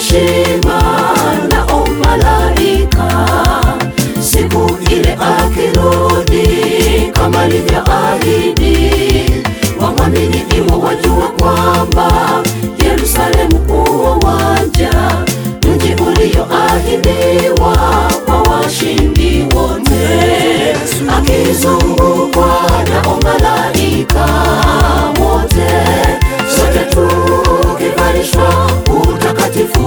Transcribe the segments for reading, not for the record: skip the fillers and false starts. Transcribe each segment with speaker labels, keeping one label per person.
Speaker 1: heshima nao malaika, siku ile akirudi kama alivyoahidi. Wamwamini iwo wajua kwamba Yerusalemu huo waja, mji ulioahidiwa kwa washindi wote. Akizungukwa nao malaika wote, sote tukivalishwa utakatifu.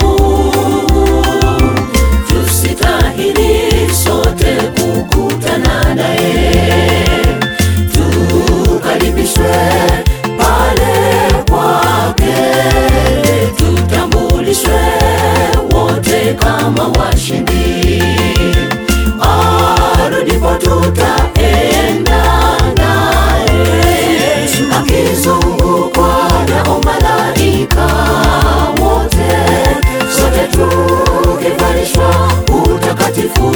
Speaker 1: Tusitahili sote kukutana naye, tukaribishwe pale kwake, tutambulishwe wote kama washindi. Arudipo tutaenda naye, akizungukwa nao malaika wote, sote tukivalishwa utakatifu.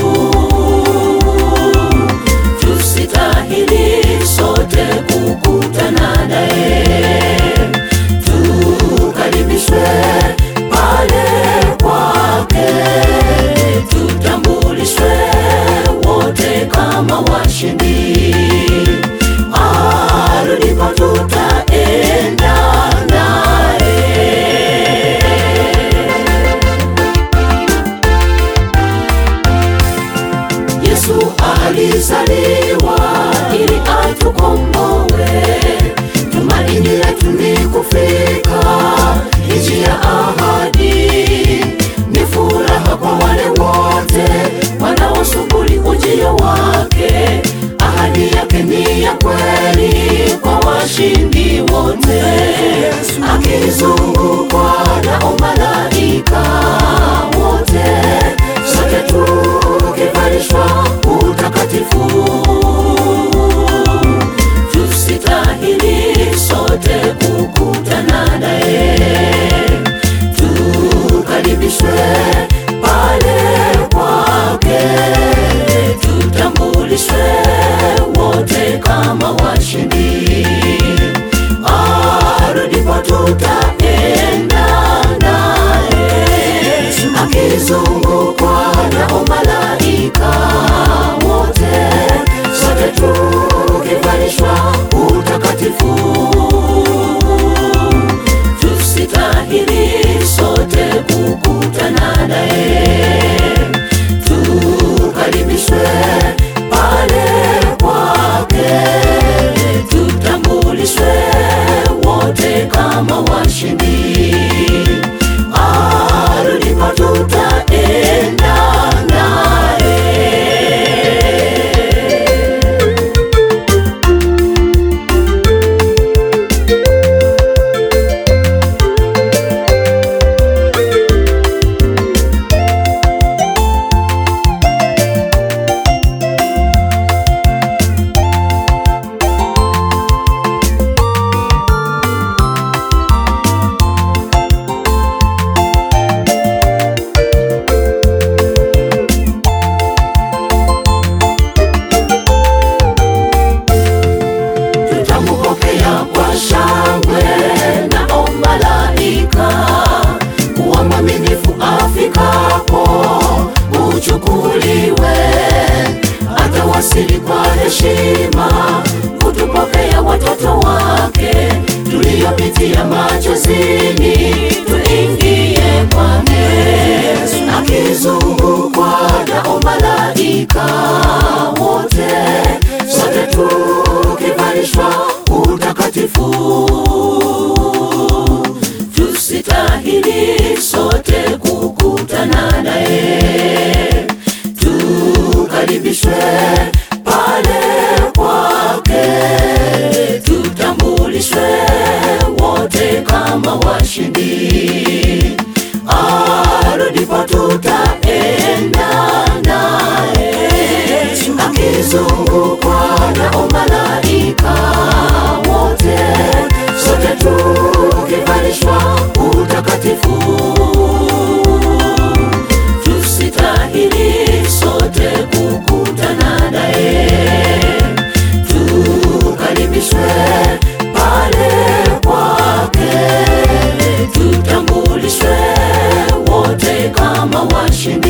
Speaker 1: Tusitahili sote kukutana naye, tukaribishwe pale kwake, tutambulishwe wote kama washindi. Arudipo tutaenda naye. Yesu alizaliwa ili atukomboe, tumaini letu ni kufika nchi ya ahadi. Ni furaha kwa wale wote wanaosubiri ujio wake, ahadi yake ni ya kweli kwa washindi wote. Akizungukwa nao malaika wote, sote tukivalishwa utakatifu. Tusitahili sote kukutana naye, tukaribishwe pale kwake, tutambulishwe wote kama washindi. Arudipo tutaenda naye, akizungukwa nao malaika wote, sote tukivalishwa utakatifu. kama washindi.